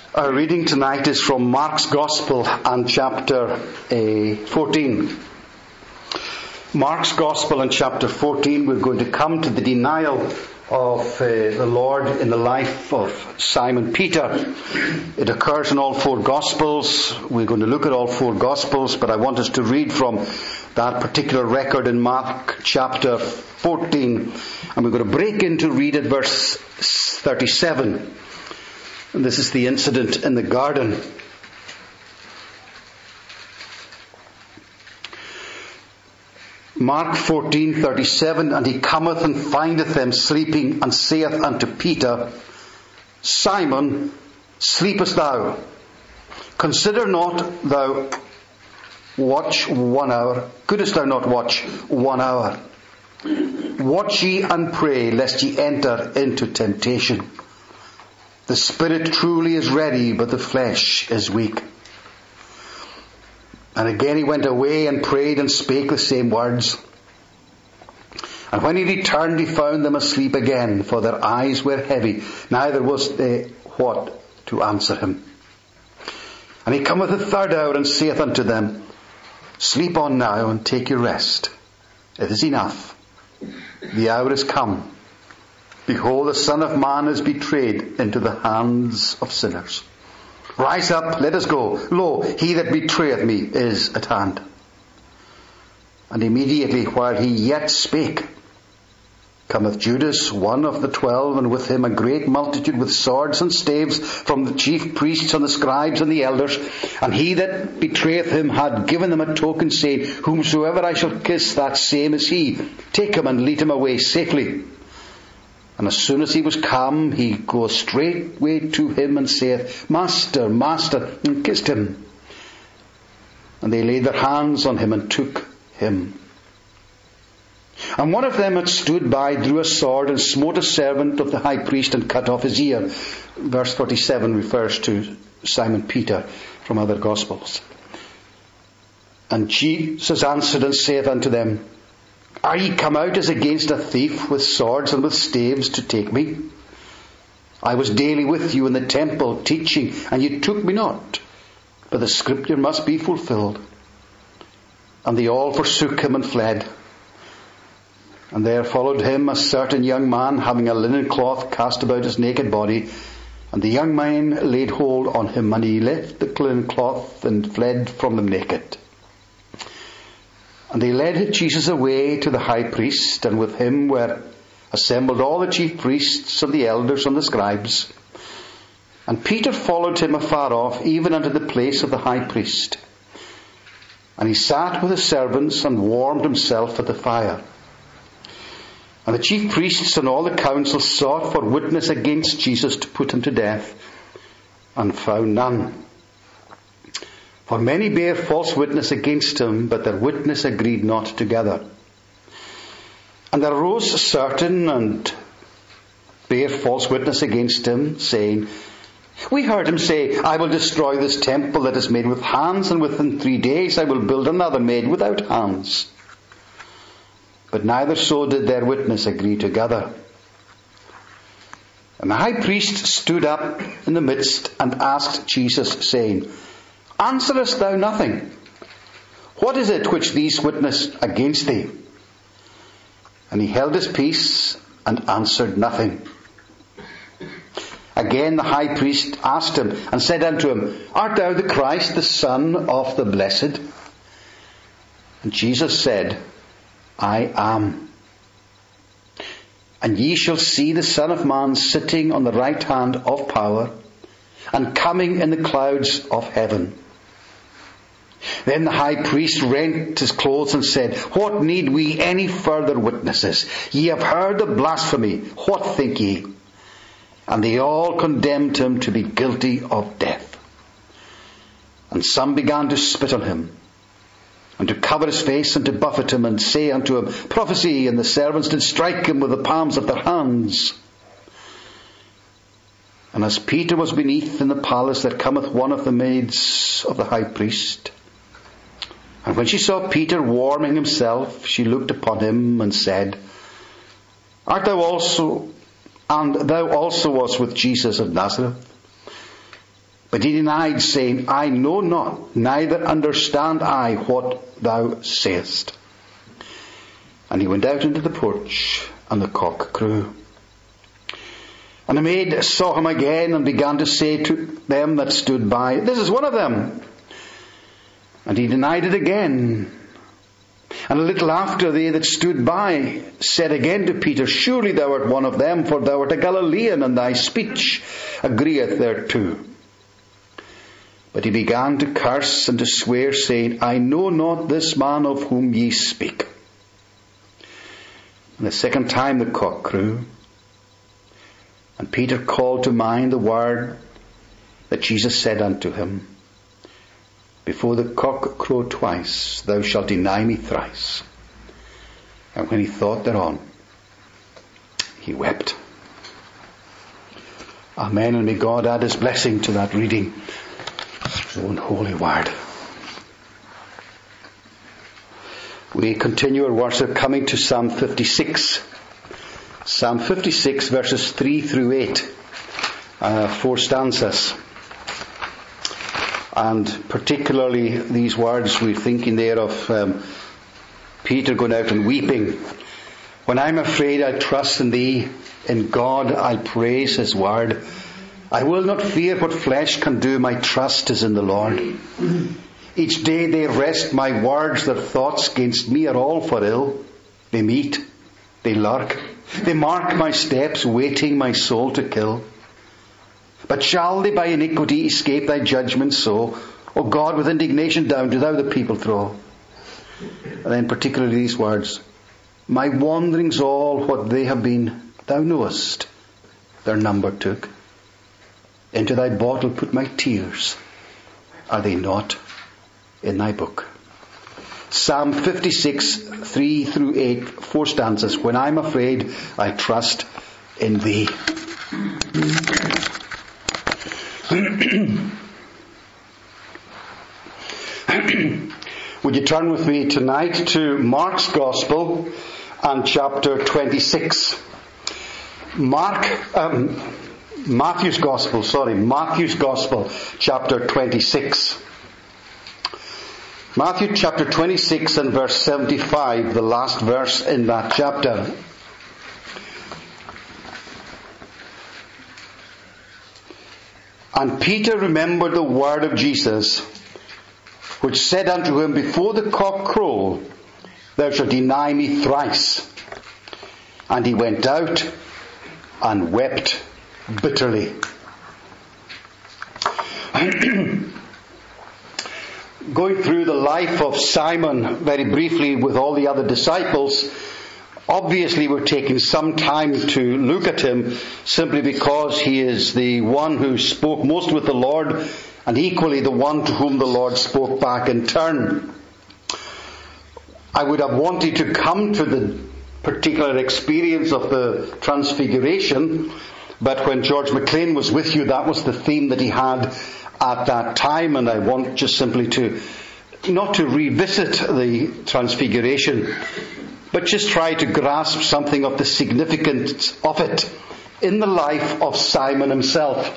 Our reading tonight is from Mark's Gospel and chapter 14. Mark's Gospel and chapter 14, we're going to come to the denial of the Lord in the life of Simon Peter. It occurs in all four Gospels. We're going to look at all four Gospels, but I want us to read from that particular record in Mark chapter 14. And we're going to break into read at verse 37. And this is the incident in the garden. Mark 14:37, and he cometh and findeth them sleeping, and saith unto Peter, Simon, sleepest thou? Consider not thou watch 1 hour. Couldst thou not watch 1 hour? Watch ye and pray, lest ye enter into temptation. The spirit truly is ready, but the flesh is weak. And again he went away and prayed and spake the same words. And when he returned, he found them asleep again, for their eyes were heavy, neither was they what to answer him. And he cometh the third hour, and saith unto them, Sleep on now, and take your rest. It is enough. The hour is come. Behold, the Son of Man is betrayed into the hands of sinners. Rise up, let us go. Lo, he that betrayeth me is at hand. And immediately while he yet spake, cometh Judas, one of the 12, and with him a great multitude with swords and staves from the chief priests and the scribes and the elders. And he that betrayeth him had given them a token, saying, Whomsoever I shall kiss, that same is he. Take him and lead him away safely. And as soon as he was come, he goes straightway to him and saith, Master, Master, and kissed him. And they laid their hands on him and took him. And one of them that stood by drew a sword and smote a servant of the high priest and cut off his ear. Verse 47 refers to Simon Peter from other Gospels. And Jesus answered and saith unto them, Are ye come out as against a thief with swords and with staves to take me? I was daily with you in the temple teaching, and ye took me not. But the scripture must be fulfilled. And they all forsook him and fled. And there followed him a certain young man, having a linen cloth cast about his naked body. And the young man laid hold on him, and he left the linen cloth and fled from them naked. And they led Jesus away to the high priest, and with him were assembled all the chief priests and the elders and the scribes. And Peter followed him afar off, even unto the place of the high priest. And he sat with his servants and warmed himself at the fire. And the chief priests and all the council sought for witness against Jesus to put him to death, and found none. For many bare false witness against him, but their witness agreed not together. And there arose certain and bare false witness against him, saying, We heard him say, I will destroy this temple that is made with hands, and within 3 days I will build another made without hands. But neither so did their witness agree together. And the high priest stood up in the midst and asked Jesus, saying, Answerest thou nothing? What is it which these witness against thee? And he held his peace and answered nothing. Again the high priest asked him and said unto him, Art thou the Christ, the Son of the Blessed? And Jesus said, I am. And ye shall see the Son of Man sitting on the right hand of power, and coming in the clouds of heaven. Then the high priest rent his clothes and said, What need we any further witnesses? Ye have heard the blasphemy. What think ye? And they all condemned him to be guilty of death. And some began to spit on him, and to cover his face, and to buffet him, and say unto him, Prophesy. And the servants did strike him with the palms of their hands. And as Peter was beneath in the palace, there cometh one of the maids of the high priest. And when she saw Peter warming himself, she looked upon him and said, Art thou also, and thou also wast with Jesus of Nazareth? But he denied, saying, I know not, neither understand I what thou sayest. And he went out into the porch, and the cock crew. And the maid saw him again, and began to say to them that stood by, This is one of them. And he denied it again. And a little after, they that stood by said again to Peter, Surely thou art one of them, for thou art a Galilean, and thy speech agreeth thereto. But he began to curse and to swear, saying, I know not this man of whom ye speak. And the second time the cock crew. And Peter called to mind the word that Jesus said unto him, Before the cock crow twice, thou shalt deny me thrice. And when he thought thereon, he wept. Amen, and may God add his blessing to that reading. His own holy word. We continue our worship coming to Psalm 56. Psalm 56 verses 3 through 8. 4 stanzas. And particularly these words, we're thinking there of Peter going out and weeping. When I'm afraid, I trust in thee. In God I'll praise his word. I will not fear what flesh can do. My trust is in the Lord. Each day they wrest my words. Their thoughts against me are all for ill. They meet. They lurk. They mark my steps, waiting my soul to kill. But shall they by iniquity escape thy judgment so? O God, with indignation down do thou the people throw. And then particularly these words. My wanderings all, what they have been, thou knowest. Their number took. Into thy bottle put my tears. Are they not in thy book? Psalm 56, 3 through 8, 4 stanzas. When I'm afraid, I trust in thee. Would you turn with me tonight to Mark's Gospel and chapter 26. Matthew's Gospel, chapter 26. Matthew chapter 26 and verse 75, the last verse in that chapter. And Peter remembered the word of Jesus, which said unto him, Before the cock crow, thou shalt deny me thrice. And he went out and wept bitterly. Going through the life of Simon very briefly with all the other disciples, obviously we're taking some time to look at him simply because he is the one who spoke most with the Lord and equally the one to whom the Lord spoke back in turn. I would have wanted to come to the particular experience of the Transfiguration, but when George MacLean was with you, that was the theme that he had at that time, and I want just simply to, not to revisit the Transfiguration, but just try to grasp something of the significance of it in the life of Simon himself.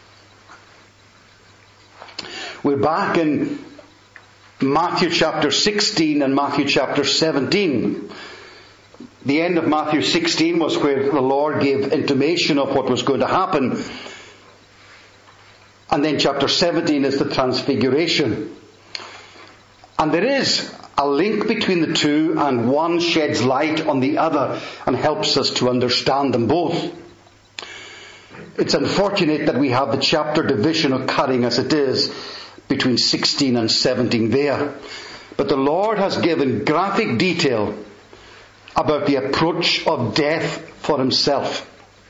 We're back in Matthew chapter 16 and Matthew chapter 17. The end of Matthew 16 was where the Lord gave intimation of what was going to happen. And then chapter 17 is the Transfiguration. And there is a link between the two, and one sheds light on the other and helps us to understand them both. It's unfortunate that we have the chapter division occurring as it is between 16 and 17 there. But the Lord has given graphic detail about the approach of death for himself.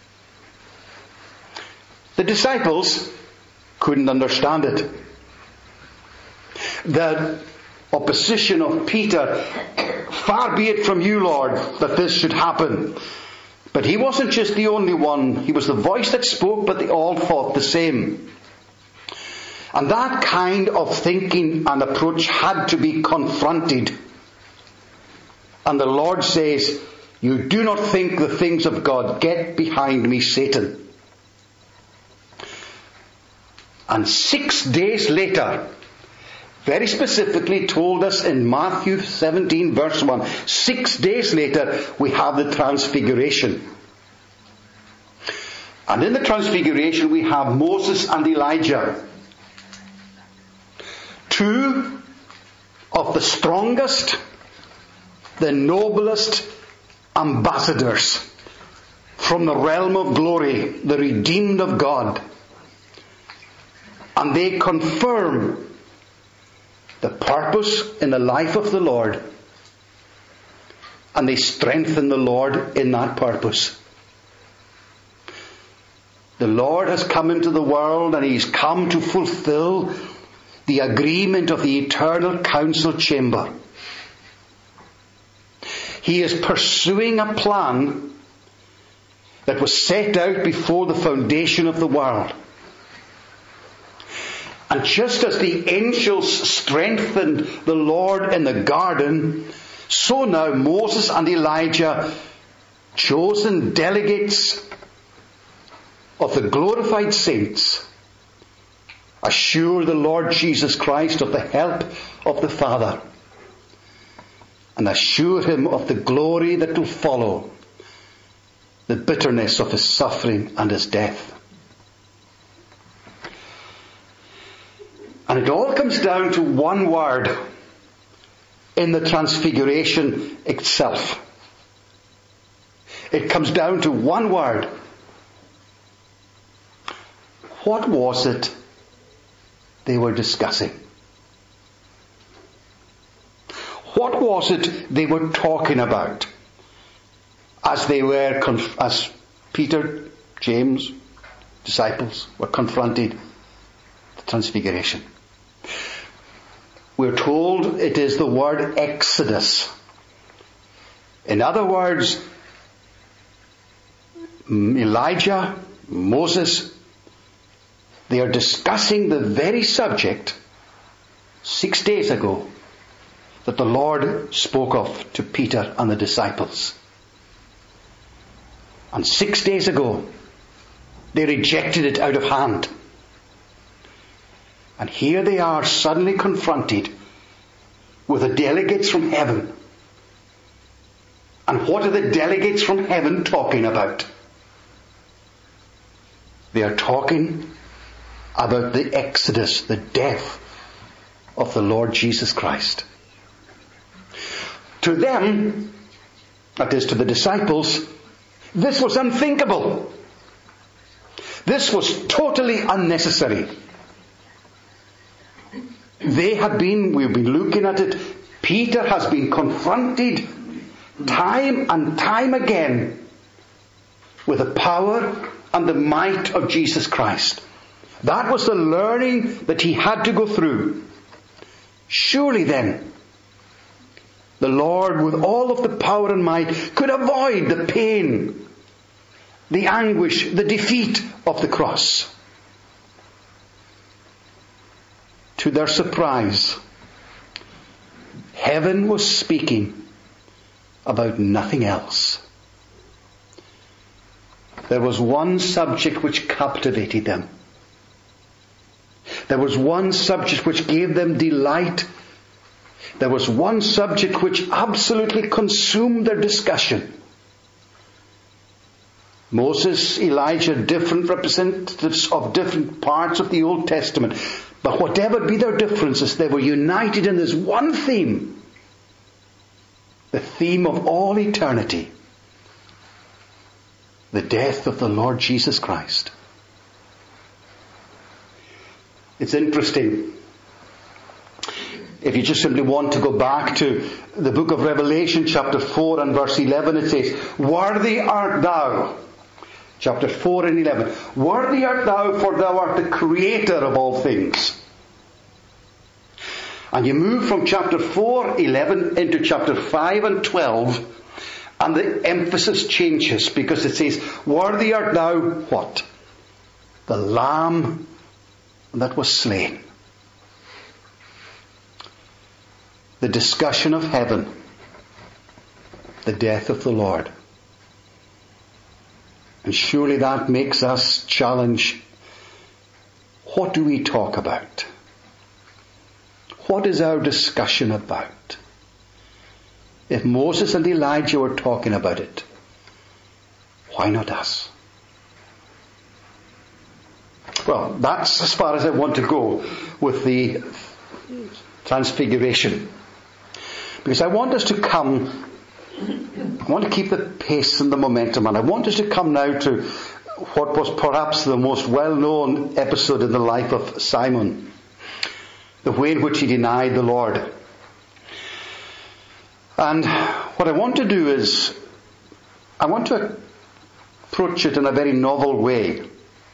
The disciples couldn't understand it. The opposition of Peter, far be it from you, Lord, that this should happen. But he wasn't just the only one. He was the voice that spoke, but they all thought the same. And that kind of thinking and approach had to be confronted. And the Lord says, you do not think the things of God. Get behind me, Satan. And 6 days later, very specifically told us in Matthew 17 verse 1, 6 days later we have the Transfiguration. And in the Transfiguration we have Moses and Elijah. Two of the strongest, the noblest ambassadors from the realm of glory, the redeemed of God. And they confirm the purpose in the life of the Lord. And they strengthen the Lord in that purpose. The Lord has come into the world and He's come to fulfill the agreement of the eternal council chamber. He is pursuing a plan that was set out before the foundation of the world. And just as the angels strengthened the Lord in the garden, so now Moses and Elijah, chosen delegates of the glorified saints, assure the Lord Jesus Christ of the help of the Father and assure Him of the glory that will follow the bitterness of His suffering and His death. And it all comes down to one word in the Transfiguration itself. It comes down to one word. What was it they were discussing? What was it they were talking about as as Peter, James, disciples were confronted the Transfiguration? We're told it is the word Exodus. In other words, Elijah, Moses, they are discussing the very subject 6 days ago that the Lord spoke of to Peter and the disciples. And 6 days ago, they rejected it out of hand. And here they are suddenly confronted with the delegates from heaven. And what are the delegates from heaven talking about? They are talking about the Exodus, the death of the Lord Jesus Christ. To them, that is to the disciples, this was unthinkable. This was totally unnecessary. We've been looking at it, Peter has been confronted time and time again with the power and the might of Jesus Christ. That was the learning that he had to go through. Surely then, the Lord, with all of the power and might, could avoid the pain, the anguish, the defeat of the cross. To their surprise, heaven was speaking about nothing else. There was one subject which captivated them. There was one subject which gave them delight. There was one subject which absolutely consumed their discussion. Moses, Elijah, different representatives of different parts of the Old Testament. But whatever be their differences, they were united in this one theme. The theme of all eternity. The death of the Lord Jesus Christ. It's interesting. If you just simply want to go back to the book of Revelation, chapter 4 and verse 11, it says, "Worthy art thou." Chapter 4 and 11. "Worthy art thou, for thou art the creator of all things." And you move from chapter 4, 11 into chapter 5 and 12, and the emphasis changes because it says, "Worthy art thou," what? "The Lamb that was slain." The discussion of heaven, the death of the Lord. And surely that makes us challenge, what do we talk about? What is our discussion about? If Moses and Elijah were talking about it, why not us? Well, that's as far as I want to go with the Transfiguration. Because I want us to come, I want to keep the pace and the momentum, and I want us to come now to what was perhaps the most well-known episode in the life of Simon. The way in which he denied the Lord. And what I want to do is, I want to approach it in a very novel way.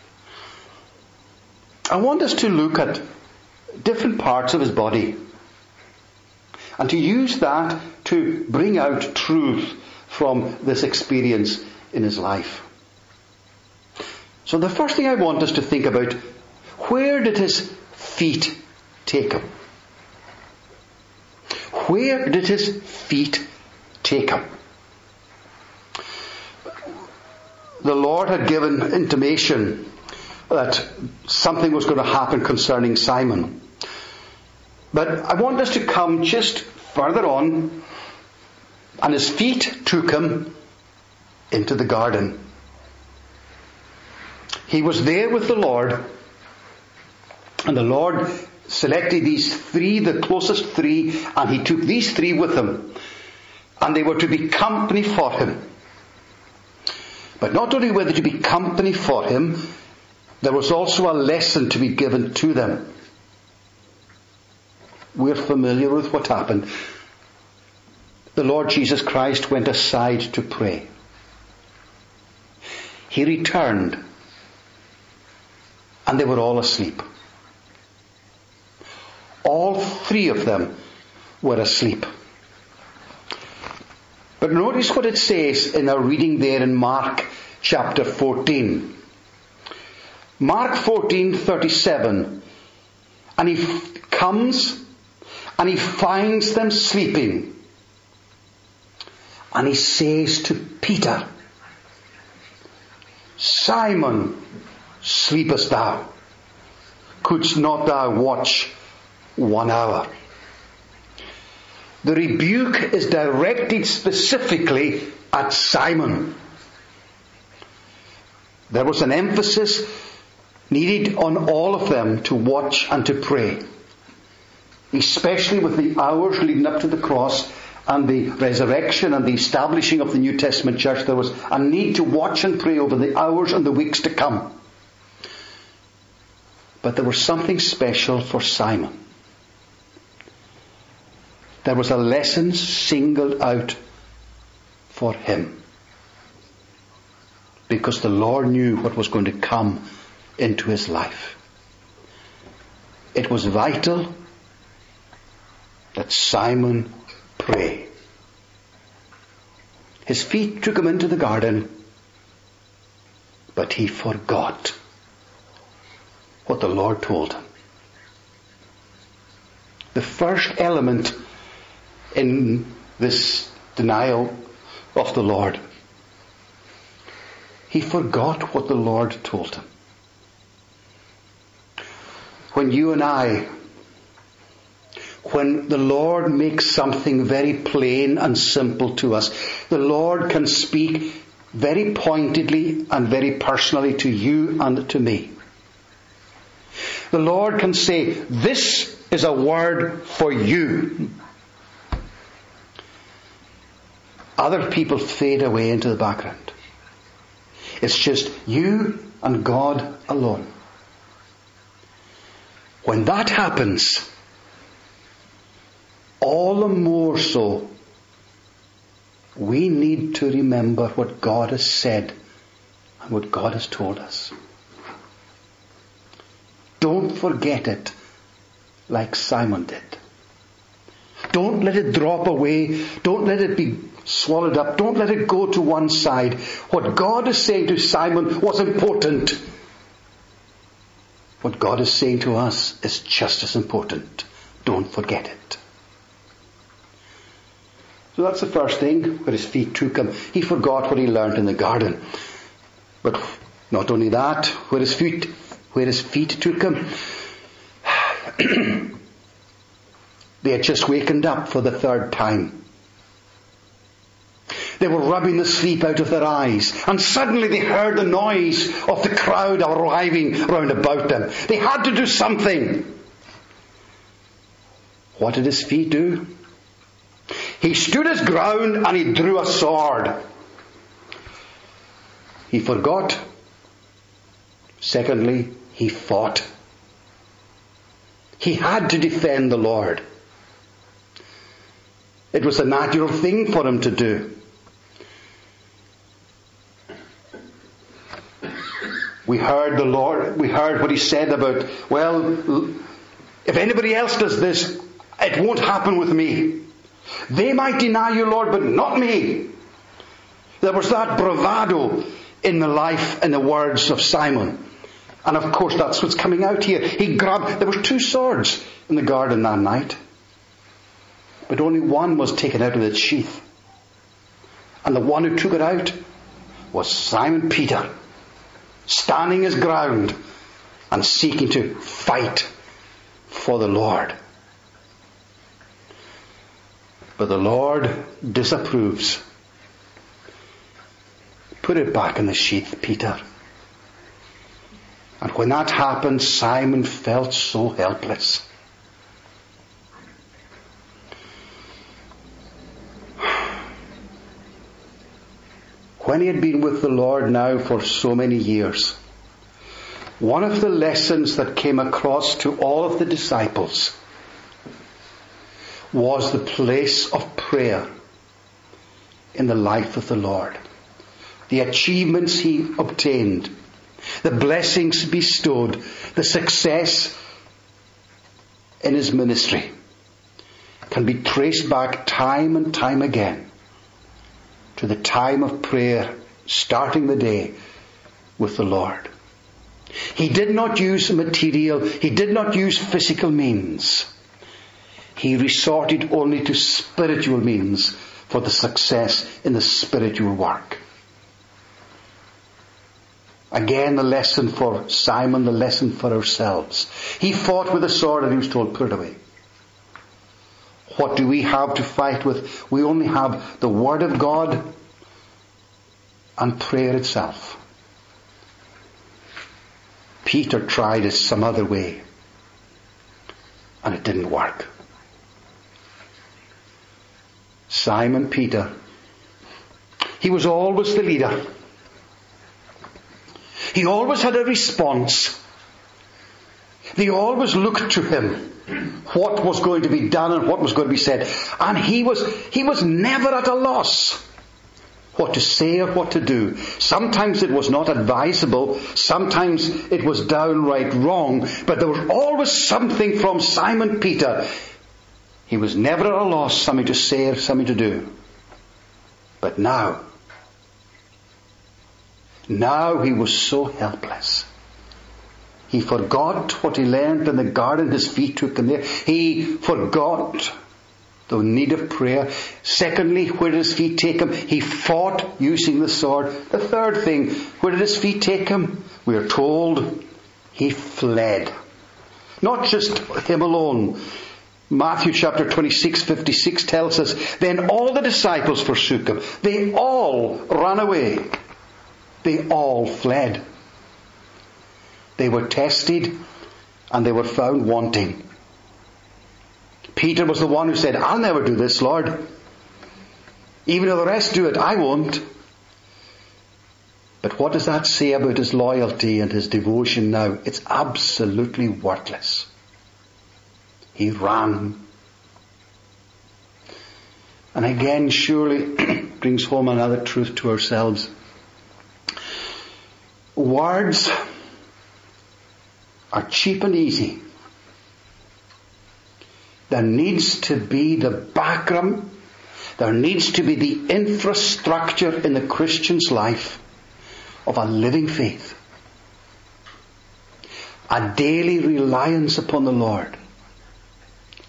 I want us to look at different parts of his body and to use that to bring out truth from this experience in his life. So the first thing I want us to think about, where did his feet take him? Where did his feet take him? The Lord had given intimation that something was going to happen concerning Simon. But I want us to come just further on, and his feet took him into the garden. He was there with the Lord, and the Lord selected these three, the closest three, and he took these three with him, and they were to be company for him. But not only were they to be company for him, there was also a lesson to be given to them. We're familiar with what happened. The Lord Jesus Christ went aside to pray. He returned, and they were all asleep. All three of them were asleep. But notice what it says in our reading there in Mark chapter 14. Mark 14:37. And he comes and he finds them sleeping. And he says to Peter, Simon, sleepest thou? Couldst not thou watch 1 hour? The rebuke is directed specifically at Simon. There was an emphasis needed on all of them to watch and to pray. Especially with the hours leading up to the cross and the resurrection and the establishing of the New Testament church, there was a need to watch and pray over the hours and the weeks to come. But there was something special for Simon. There was a lesson singled out for him. Because the Lord knew what was going to come into his life. It was vital that Simon pray. His feet took him into the garden, but he forgot what the Lord told him. The first element in this denial of the Lord, he forgot what the Lord told him. When you and I, when the Lord makes something very plain and simple to us, the Lord can speak very pointedly and very personally to you and to me. The Lord can say, this is a word for you. Other people fade away into the background. It's just you and God alone. When that happens, all the more so, we need to remember what God has said and what God has told us. Don't forget it like Simon did. Don't let it drop away. Don't let it be swallowed up. Don't let it go to one side. What God is saying to Simon was important. What God is saying to us is just as important. Don't forget it. So that's the first thing, where his feet took him. He forgot what he learned in the garden. But not only that, where his feet where his feet took him, they had just wakened up for the third time. They were rubbing the sleep out of their eyes, and suddenly they heard the noise of the crowd arriving round about them. They had to do something. What did his feet do? He stood his ground and he drew a sword. He forgot. Secondly, he fought. He had to defend the Lord. It was a natural thing for him to do. We heard what he said about, well, if anybody else does this, it won't happen with me. They might deny you, Lord, but not me. There was that bravado in the life and the words of Simon. And of course that's what's coming out here. There were 2 swords in the garden that night. But only one was taken out of its sheath. And the one who took it out was Simon Peter, standing his ground and seeking to fight for the Lord. But the Lord disapproves. Put it back in the sheath, Peter. And when that happened, Simon felt so helpless. When he had been with the Lord now for so many years, one of the lessons that came across to all of the disciples was the place of prayer in the life of the Lord. The achievements he obtained, the blessings bestowed, the success in his ministry can be traced back time and time again to the time of prayer, starting the day with the Lord. He did not use material, he did not use physical means. He resorted only to spiritual means for the success in the spiritual work. Again, the lesson for Simon, the lesson for ourselves. He fought with a sword and he was told, put it away. What do we have to fight with? We only have the Word of God and prayer itself. Peter tried it some other way and it didn't work. Simon Peter, he was always the leader. He always had a response. They always looked to him, what was going to be done and what was going to be said. And he was never at a loss what to say or what to do. Sometimes it was not advisable, sometimes it was downright wrong, but there was always something from Simon Peter. He was never at a loss, something to say or something to do. But now he was so helpless. He forgot what he learned in the garden. His feet took him there. He forgot the need of prayer. Secondly, where did his feet take him? He fought using the sword. The third thing, where did his feet take him? We are told he fled. Not just him alone. Matthew chapter 26:56 tells us, then all the disciples forsook him. They all ran away. They all fled. They were tested and they were found wanting. Peter was the one who said, I'll never do this, Lord. Even if the rest do it, I won't. But what does that say about his loyalty and his devotion now? It's absolutely worthless. He ran. And again, surely brings home another truth to ourselves. Words are cheap and easy. There needs to be the background, there needs to be the infrastructure in the Christian's life of a living faith. A daily reliance upon the Lord.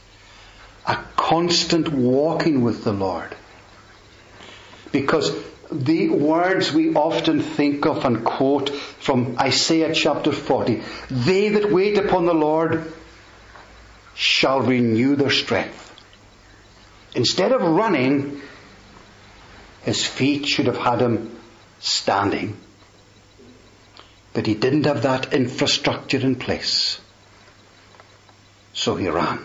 A constant walking with the Lord. Because the words we often think of and quote from Isaiah chapter 40. They that wait upon the Lord shall renew their strength. Instead of running, his feet should have had him standing. But he didn't have that infrastructure in place. So he ran.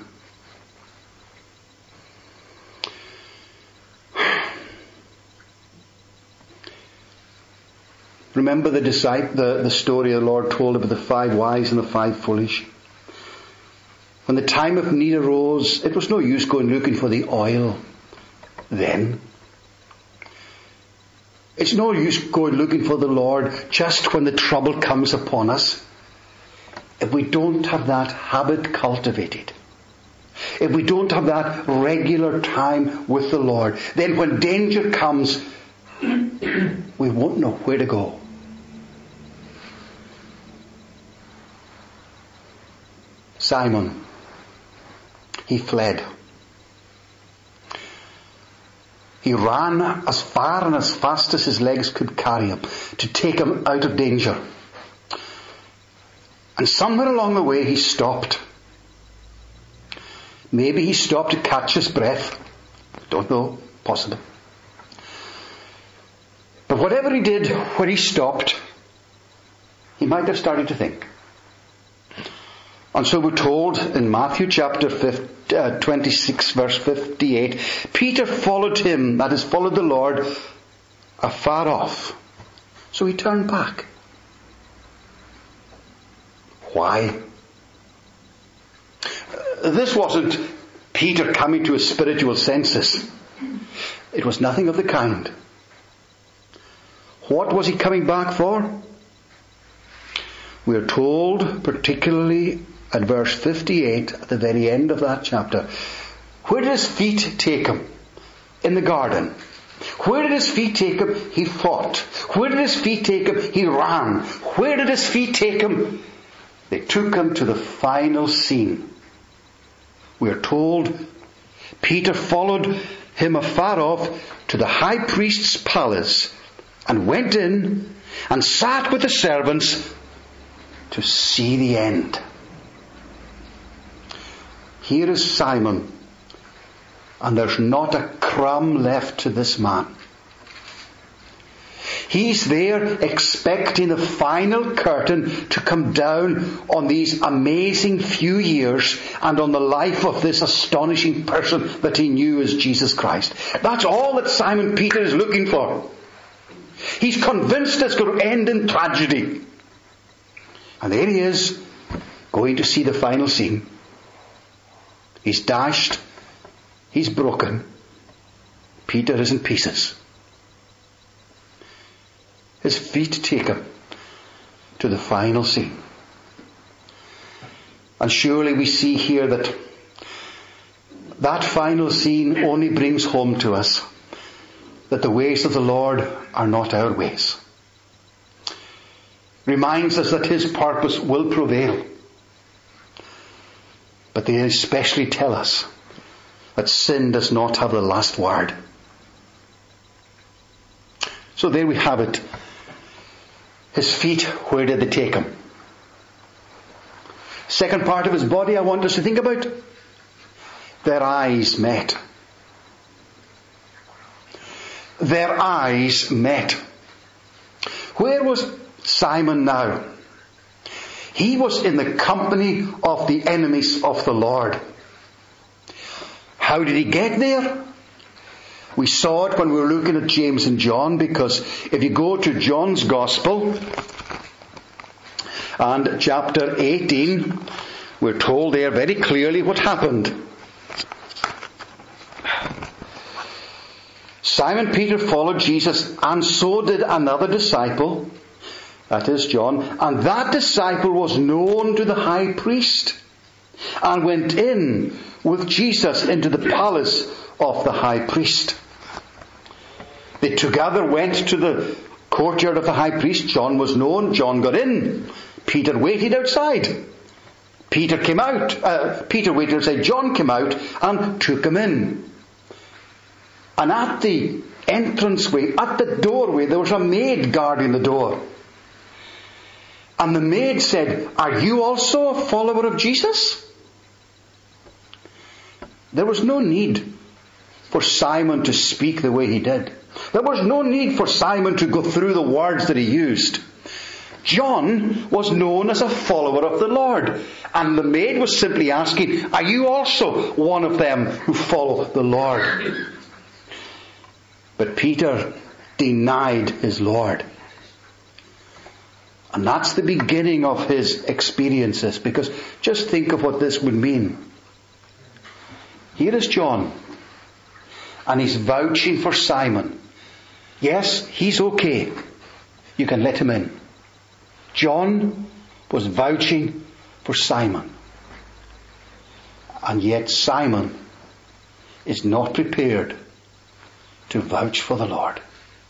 Remember the story the Lord told about the 5 wise and the 5 foolish? When the time of need arose, it was no use going looking for the oil then. It's no use going looking for the Lord just when the trouble comes upon us. If we don't have that habit cultivated, if we don't have that regular time with the Lord, then when danger comes, we won't know where to go. Simon, he fled. He ran as far and as fast as his legs could carry him to take him out of danger. And somewhere along the way he stopped. Maybe he stopped to catch his breath. Don't know. Possible. But whatever he did when he stopped, he might have started to think. And so we're told in Matthew chapter 26 verse 58, Peter followed him, that is, followed the Lord, afar off. So he turned back. Why? This wasn't Peter coming to his spiritual senses. It was nothing of the kind. What was he coming back for? We are told, particularly at verse 58, at the very end of that chapter, where did his feet take him? In the garden. Where did his feet take him? He fought. Where did his feet take him? He ran. Where did his feet take him? They took him to the final scene. We are told Peter followed him afar off to the high priest's palace and went in and sat with the servants to see the end. Here is Simon, and there's not a crumb left to this man. He's there expecting the final curtain to come down on these amazing few years and on the life of this astonishing person that he knew as Jesus Christ. That's all that Simon Peter is looking for. He's convinced it's going to end in tragedy. And there he is, going to see the final scene. He's dashed. He's broken. Peter is in pieces. His feet take him to the final scene. And surely we see here that that final scene only brings home to us that the ways of the Lord are not our ways. Reminds us that His purpose will prevail. But they especially tell us that sin does not have the last word. So there we have it. His feet, where did they take him? Second part of his body I want us to think about. Their eyes met. Their eyes met. Where was Simon now? He was in the company of the enemies of the Lord. How did he get there? We saw it when we were looking at James and John, because if you go to John's Gospel and chapter 18, we're told there very clearly what happened. Simon Peter followed Jesus, and so did another disciple, that is John, and that disciple was known to the high priest, and went in with Jesus into the palace of the high priest. They together went to the courtyard of the high priest. John was known. John got in. Peter waited outside. Peter came out. Peter waited outside. John came out and took him in. And at the entranceway, at the doorway, there was a maid guarding the door. And the maid said, "Are you also a follower of Jesus?" There was no need for Simon to speak the way he did. There was no need for Simon to go through the words that he used. John was known as a follower of the Lord. And the maid was simply asking, "Are you also one of them who follow the Lord?" But Peter denied his Lord. And that's the beginning of his experiences, because just think of what this would mean. Here is John, and he's vouching for Simon. Yes, he's okay. You can let him in. John was vouching for Simon. And yet Simon is not prepared to vouch for the Lord.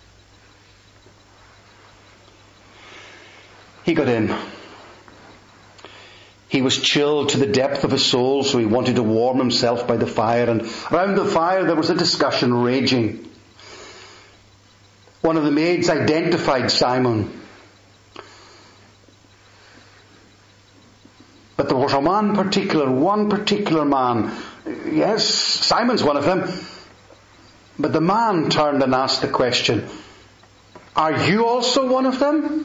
He got in. He was chilled to the depth of his soul, so he wanted to warm himself by the fire. And round the fire there was a discussion raging. One of the maids identified Simon. But there was one particular man. Yes, Simon's one of them. But the man turned and asked the question, "Are you also one of them?"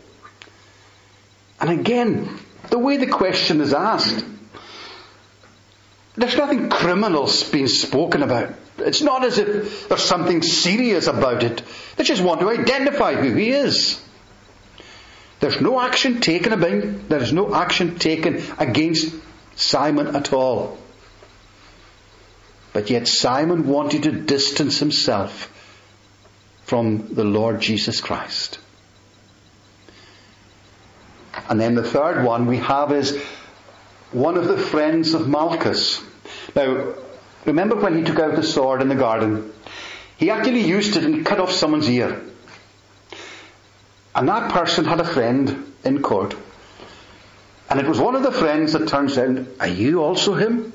And again, the way the question is asked, there's nothing criminal being spoken about. It's not as if there's something serious about it. They just want to identify who he is. There's no action taken about him. There is no action taken against Simon at all. But yet Simon wanted to distance himself from the Lord Jesus Christ. And then the third one we have is one of the friends of Malchus. Now, remember when he took out the sword in the garden? He actually used it and cut off someone's ear. And that person had a friend in court. And it was one of the friends that turns out, "Are you also him?"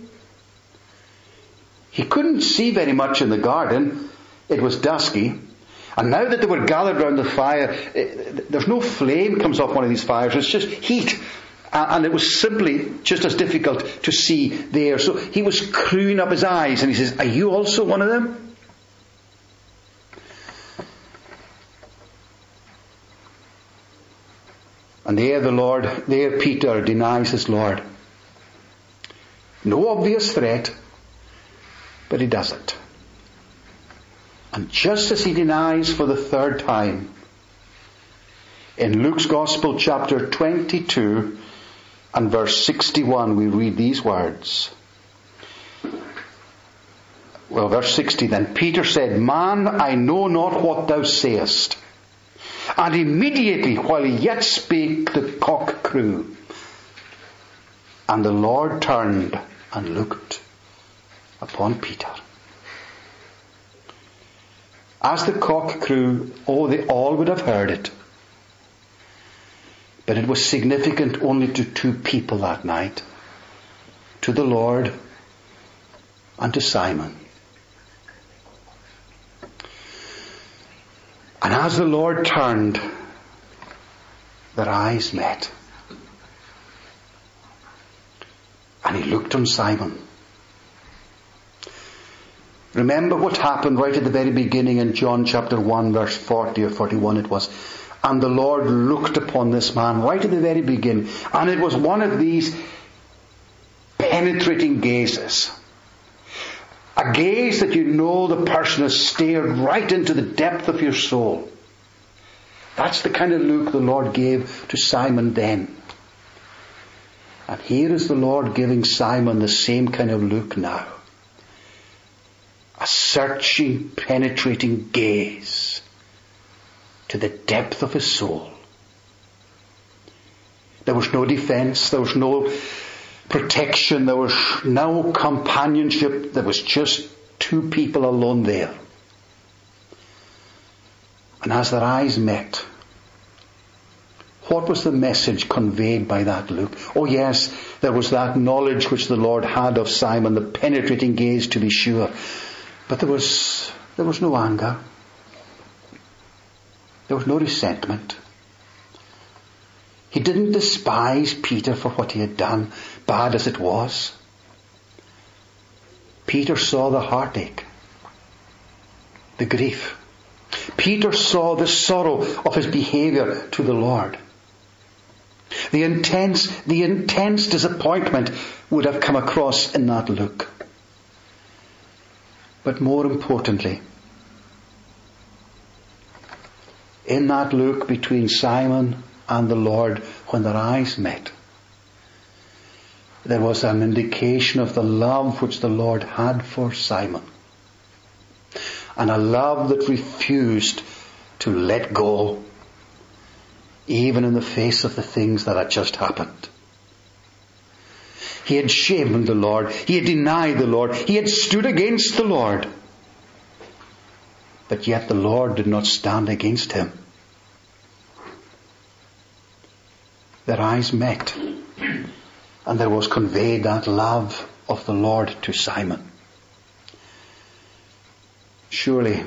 He couldn't see very much in the garden. It was dusky. And now that they were gathered round the fire, there's no flame comes off one of these fires. It's just heat. And it was simply just as difficult to see there. So he was screwing up his eyes and he says, "Are you also one of them?" And there Peter denies his Lord. No obvious threat, but he does it. And just as he denies for the third time, in Luke's Gospel chapter 22 and verse 61 we read these words. Well, verse 60 then. Peter said, "Man, I know not what thou sayest." And immediately while he yet spake, the cock crew. And the Lord turned and looked upon Peter. As the cock crew, they all would have heard it. But it was significant only to two people that night. To the Lord and to Simon. And as the Lord turned, their eyes met. And he looked on Simon. Remember what happened right at the very beginning in John chapter 1 verse 40 or 41 it was. And the Lord looked upon this man right at the very beginning. And it was one of these penetrating gazes. A gaze that you know the person has stared right into the depth of your soul. That's the kind of look the Lord gave to Simon then. And here is the Lord giving Simon the same kind of look now. A searching, penetrating gaze to the depth of his soul. There was no defense, there was no protection, there was no companionship, there was just two people alone there. And as their eyes met, what was the message conveyed by that look? Oh yes, there was that knowledge which the Lord had of Simon, the penetrating gaze to be sure. But there was no anger. There was no resentment. He didn't despise Peter for what he had done, bad as it was. Peter saw the heartache, the grief. Peter saw the sorrow of his behavior to the Lord. The intense disappointment would have come across in that look. But more importantly, in that look between Simon and the Lord, when their eyes met, there was an indication of the love which the Lord had for Simon. And a love that refused to let go, even in the face of the things that had just happened. He had shamed the Lord. He had denied the Lord. He had stood against the Lord. But yet the Lord did not stand against him. Their eyes met, and there was conveyed that love of the Lord to Simon. Surely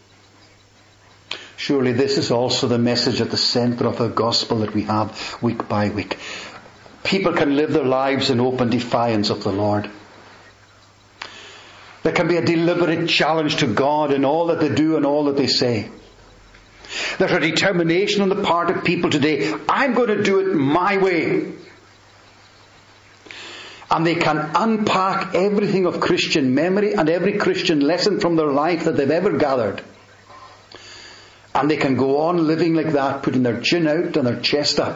this is also the message at the centre of the gospel that we have week by week. People can live their lives in open defiance of the Lord. There can be a deliberate challenge to God in all that they do and all that they say. There's a determination on the part of people today, I'm going to do it my way. And they can unpack everything of Christian memory and every Christian lesson from their life that they've ever gathered. And they can go on living like that, putting their chin out and their chest up.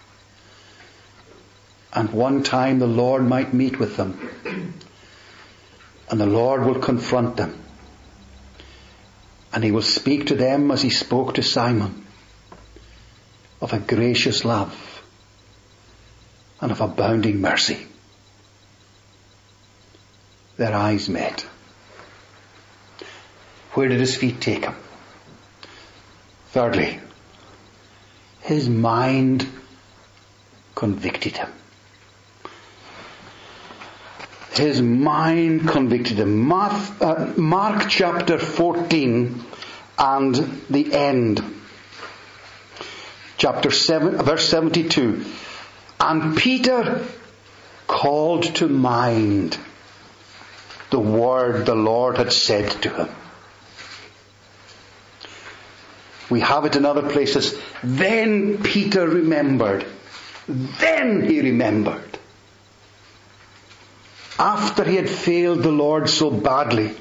And one time the Lord might meet with them. And the Lord will confront them. And He will speak to them as He spoke to Simon, of a gracious love and of abounding mercy. Their eyes met. Where did His feet take Him? Thirdly, His mind convicted Him. His mind convicted Him. Mark chapter 14 and the end. Chapter 7, verse 72. And Peter called to mind the word the Lord had said to him. We have it in other places. Then Peter remembered. Then he remembered. After he had failed the Lord so badly.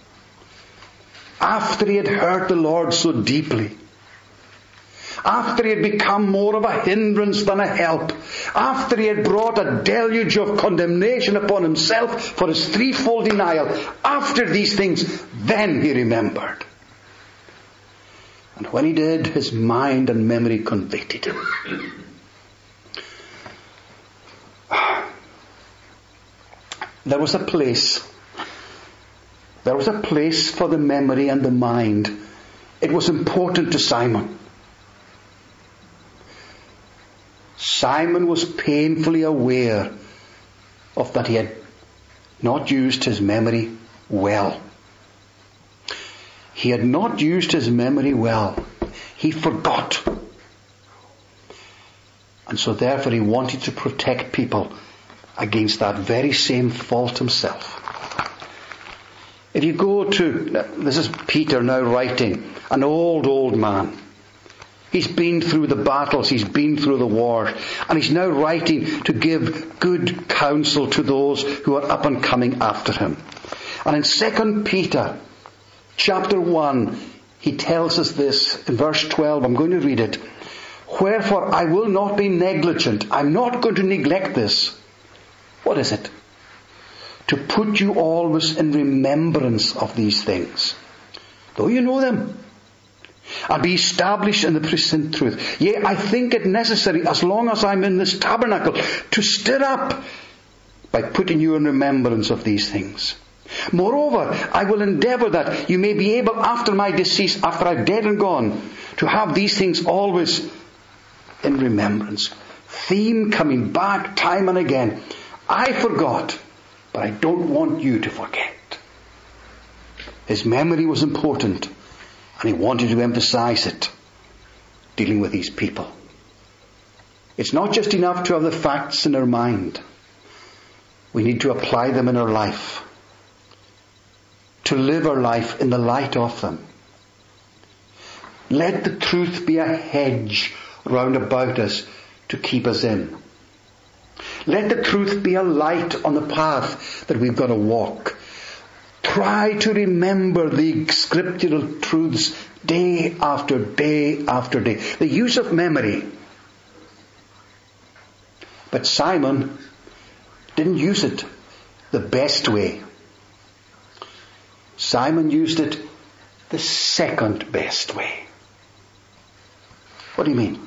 After he had hurt the Lord so deeply. After he had become more of a hindrance than a help. After he had brought a deluge of condemnation upon himself for his threefold denial. After these things, then he remembered. And when he did, his mind and memory convicted him. There was a place for the memory and the mind. It was important to Simon. Simon was painfully aware of that he had not used his memory well. He had not used his memory well. He forgot. And so therefore he wanted to protect people against that very same fault himself. If you go to, this is Peter now writing, an old man. He's been through the battles, he's been through the war, and he's now writing to give good counsel to those who are up and coming after him. And in 2 Peter chapter 1, he tells us this in verse 12. I'm going to read it. Wherefore I will not be negligent. I'm not going to neglect this. What is it? To put you always in remembrance of these things, though you know them, and be established in the present truth. Yea, I think it necessary, as long as I'm in this tabernacle, to stir up by putting you in remembrance of these things. Moreover, I will endeavour that you may be able, after my decease, after I've dead and gone, to have these things always in remembrance. Theme coming back time and again. I forgot, but I don't want you to forget. His memory was important, and he wanted to emphasize it. dealing with these people. It's not just enough to have the facts in our mind. We need to apply them in our life. To live our life in the light of them. Let the truth be a hedge round about us to keep us in. Let the truth be a light on the path that we've got to walk. Try to remember the scriptural truths day after day after day. The use of memory. But Simon didn't use it the best way. Simon used it the second best way. What do you mean?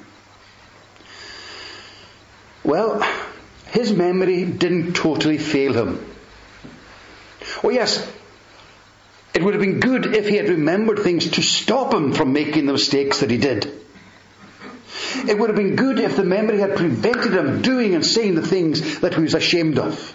Well, his memory didn't totally fail him. Oh yes, it would have been good if he had remembered things to stop him from making the mistakes that he did. It would have been good if the memory had prevented him doing and saying the things that he was ashamed of.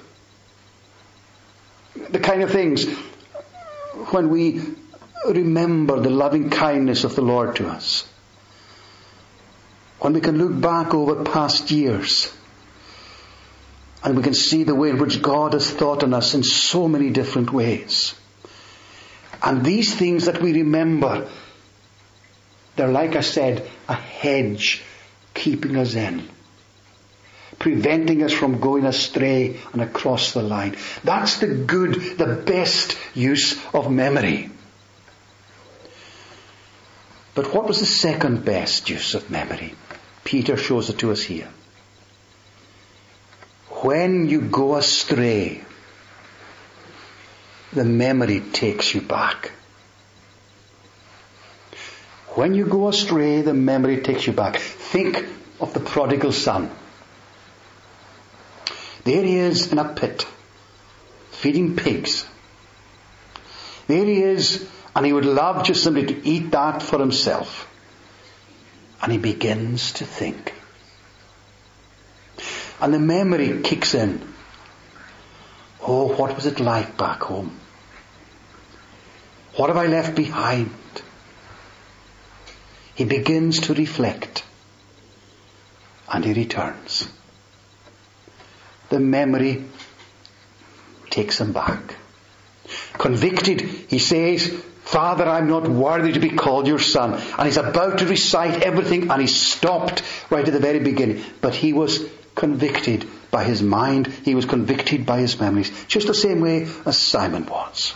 The kind of things when we remember the loving kindness of the Lord to us. When we can look back over past years and we can see the way in which God has thought on us in so many different ways. And these things that we remember, they're like I said, a hedge keeping us in. Preventing us from going astray and across the line. That's the good, the best use of memory. But what was the second best use of memory? Peter shows it to us here. When you go astray, the memory takes you back. When you go astray, the memory takes you back. Think of the prodigal son. There he is in a pit, feeding pigs. There he is, and he would love just simply to eat that for himself. And he begins to think. And the memory kicks in. Oh, what was it like back home? What have I left behind? He begins to reflect. And he returns. The memory takes him back. Convicted, he says, Father, I'm not worthy to be called your son. And he's about to recite everything, and he stopped right at the very beginning. But he was convicted by his mind. He was convicted by his memories. Just the same way as Simon was.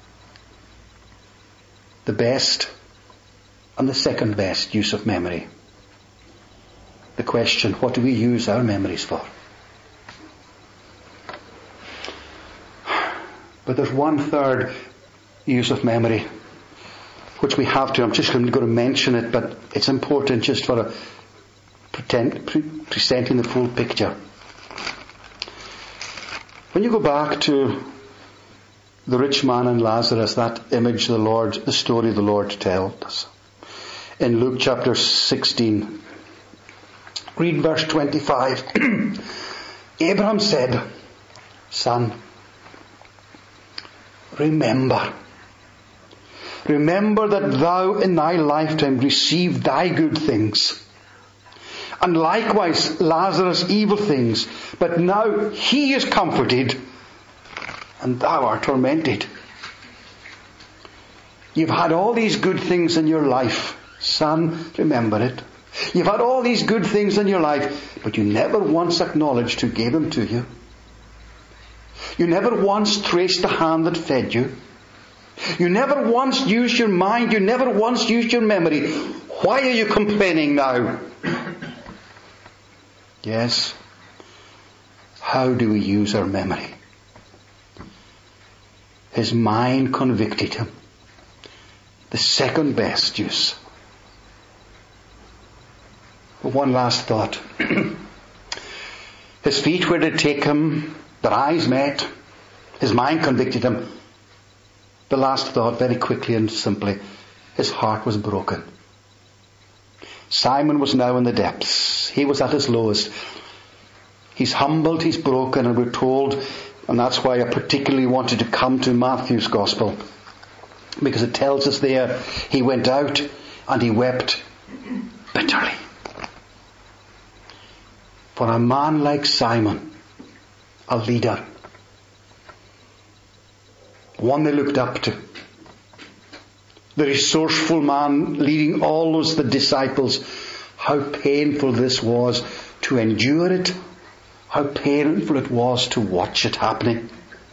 The best and the second best use of memory. The question, what do we use our memories for? But there's one third use of memory, which we have to. I'm just going to mention it, but it's important just for presenting the full picture. When you go back to the rich man and Lazarus, that image the story the Lord tells us. In Luke chapter 16, read verse 25. Abraham said, Son, remember that thou in thy lifetime received thy good things, and likewise Lazarus evil things, but now he is comforted, and thou art tormented. You've had all these good things in your life. Son, remember it. You've had all these good things in your life, but you never once acknowledged who gave them to you. You never once traced the hand that fed you. You never once used your mind. You never once used your memory. Why are you complaining now? Yes. How do we use our memory? His mind convicted him. The second best use. But one last thought. His feet were to take him. Their eyes met. His mind convicted him. The last thought, very quickly and simply, his heart was broken. Simon was now in the depths. He was at his lowest. He's humbled, he's broken, and we're told, and that's why I particularly wanted to come to Matthew's Gospel, because it tells us there, he went out and he wept bitterly. For a man like Simon, a leader, one they looked up to, the resourceful man leading all the disciples, how painful this was to endure it, how painful it was to watch it happening.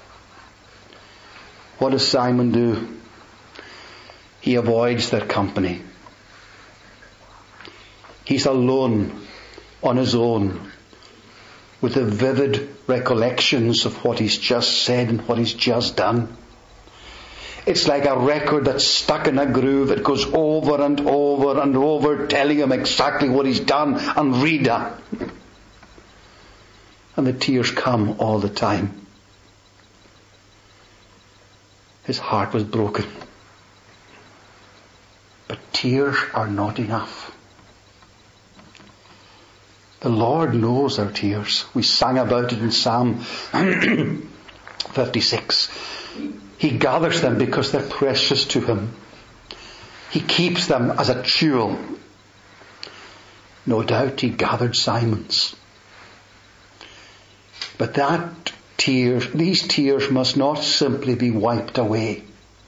What does Simon do? He avoids their company. He's alone on his own with the vivid recollections of what he's just said and what he's just done. It's like a record that's stuck in a groove that goes over and over and over, telling him exactly what he's done and redone. And the tears come all the time. His heart was broken. But tears are not enough. The Lord knows our tears. We sang about it in Psalm 56. He gathers them because they're precious to Him. He keeps them as a jewel. No doubt He gathered Simon's. But these tears must not simply be wiped away.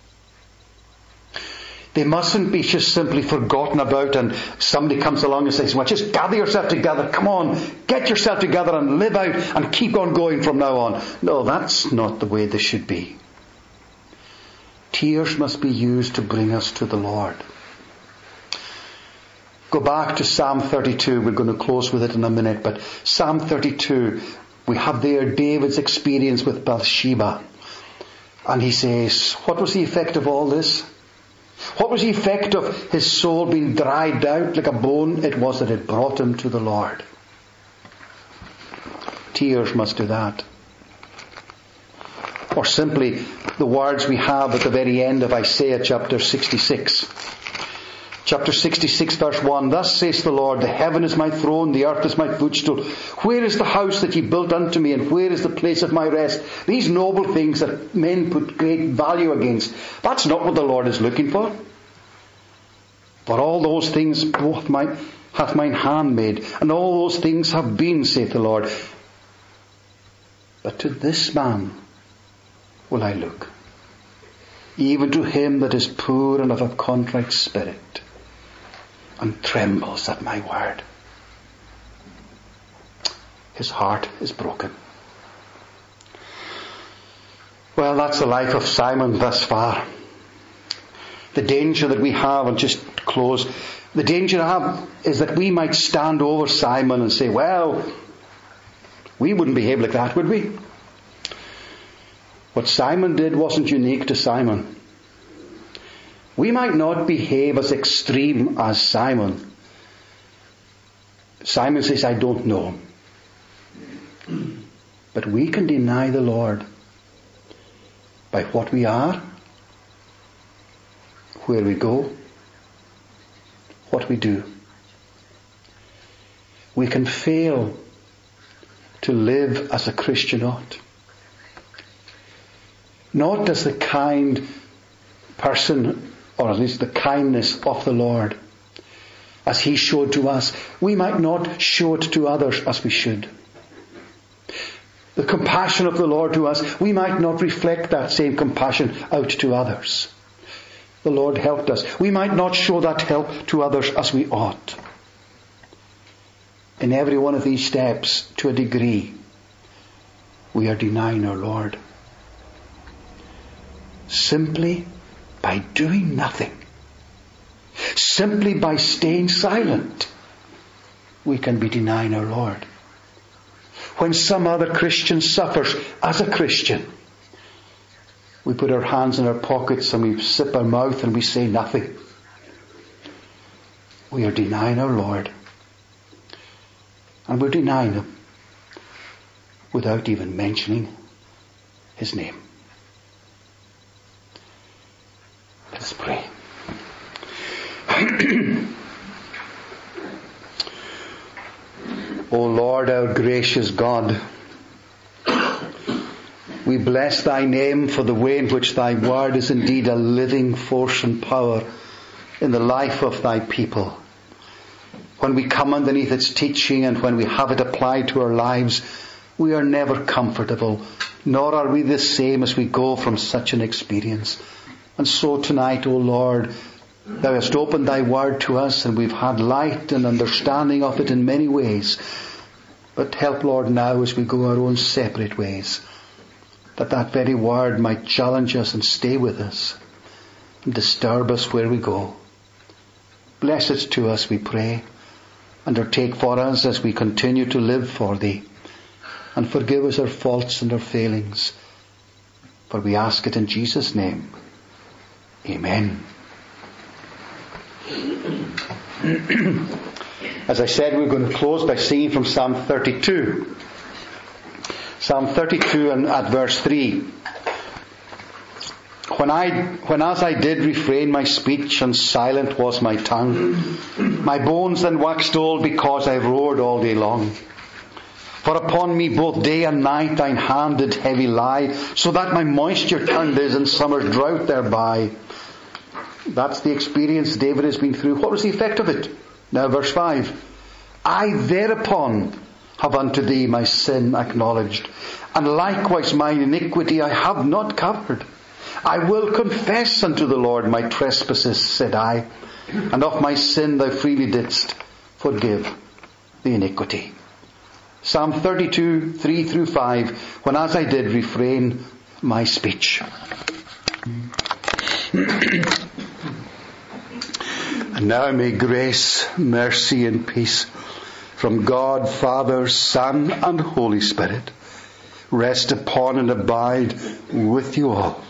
They mustn't be just simply forgotten about and somebody comes along and says, well, just gather yourself together. Come on, get yourself together and live out and keep on going from now on. No, that's not the way they should be. Tears must be used to bring us to the Lord. Go back to Psalm 32. We're going to close with it in a minute. But Psalm 32, we have there David's experience with Bathsheba. And he says, what was the effect of all this? What was the effect of his soul being dried out like a bone? It was that it brought him to the Lord. Tears must do that. Or simply the words we have at the very end of Isaiah chapter 66. Chapter 66 verse 1, thus says the Lord, the heaven is my throne, the earth is my footstool. Where is the house that ye built unto me, and where is the place of my rest? These noble things that men put great value against. That's not what the Lord is looking for. For all those things hath mine hand made, and all those things have been, saith the Lord. But to this man will I look, even to him that is poor and of a contrite spirit, and trembles at my word. His heart is broken. Well, that's the life of Simon thus far. The danger that we have, and just close, the danger I have is that we might stand over Simon and say, well, we wouldn't behave like that, would we? What Simon did wasn't unique to Simon. We might not behave as extreme as Simon. Simon says, I don't know. But we can deny the Lord by what we are, where we go, what we do. We can fail to live as a Christian ought. Not as the kind person, or at least the kindness of the Lord, as He showed to us. We might not show it to others as we should. The compassion of the Lord to us, we might not reflect that same compassion out to others. The Lord helped us. We might not show that help to others as we ought. In every one of these steps, to a degree, we are denying our Lord. Simply by doing nothing, simply by staying silent, we can be denying our Lord. When some other Christian suffers as a Christian, we put our hands in our pockets and we zip our mouth and we say nothing. We are denying our Lord. And we're denying Him without even mentioning His name. Let's pray. O Lord, our gracious God, we bless Thy name for the way in which Thy word is indeed a living force and power in the life of Thy people. when we come underneath its teaching and when we have it applied to our lives, we are never comfortable, nor are we the same as we go from such an experience. And so tonight, O Lord, Thou hast opened Thy Word to us, and we've had light and understanding of it in many ways. But help, Lord, now as we go our own separate ways, that very Word might challenge us and stay with us and disturb us where we go. Bless it to us, we pray. Undertake for us as we continue to live for Thee. And forgive us our faults and our failings. For we ask it in Jesus' name. Amen. As I said, we're going to close by singing from Psalm 32. Psalm 32 and at verse 3. When as I did refrain my speech, and silent was my tongue, my bones then waxed old because I roared all day long. For upon me both day and night thine hand did heavy lie, so that my moisture turned as in summer's drought thereby. That's the experience David has been through. What was the effect of it? Now verse 5. I thereupon have unto thee my sin acknowledged, and likewise mine iniquity I have not covered. I will confess unto the Lord my trespasses, said I, and of my sin thou freely didst forgive the iniquity. Psalm 32, 3 through 5, when as I did refrain my speech. And now may grace, mercy and peace from God, Father, Son and Holy Spirit rest upon and abide with you all.